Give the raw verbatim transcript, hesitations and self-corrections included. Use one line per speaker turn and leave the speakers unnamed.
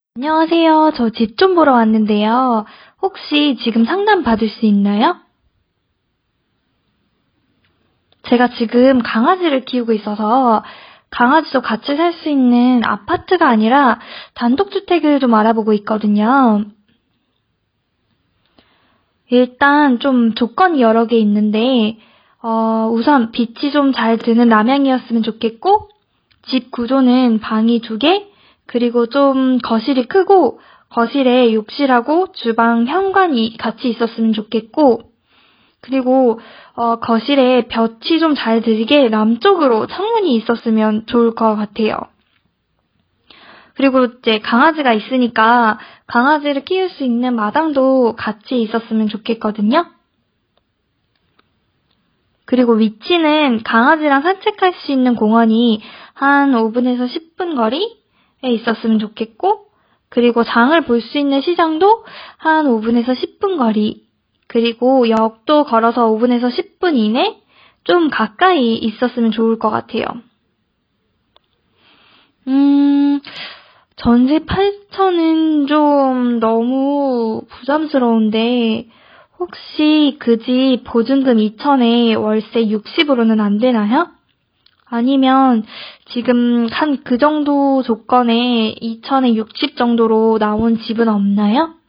안녕하세요. 저 집 좀 보러 왔는데요. 혹시 지금 상담 받을 수 있나요? 제가 지금 강아지를 키우고 있어서 강아지도 같이 살 수 있는 아파트가 아니라 단독주택을 좀 알아보고 있거든요. 일단 좀 조건이 여러 개 있는데, 어, 우선 빛이 좀 잘 드는 남향이었으면 좋겠고, 집 구조는 방이 두 개, 그리고 좀 거실이 크고, 거실에 욕실하고 주방 현관이 같이 있었으면 좋겠고, 그리고 어, 거실에 볕이 좀 잘 들게 남쪽으로 창문이 있었으면 좋을 것 같아요. 그리고 이제 강아지가 있으니까 강아지를 키울 수 있는 마당도 같이 있었으면 좋겠거든요. 그리고 위치는 강아지랑 산책할 수 있는 공원이 한 오 분에서 십 분 거리에 있었으면 좋겠고, 그리고 장을 볼 수 있는 시장도 한 오 분에서 십 분 거리, 그리고 역도 걸어서 오 분에서 십 분 이내 좀 가까이 있었으면 좋을 것 같아요. 음, 전세 팔천은 좀 너무 부담스러운데, 혹시 그 집 보증금 이천에 월세 육십으로는 안 되나요? 아니면 지금 한 그 정도 조건에 이천에 육십 정도로 나온 집은 없나요?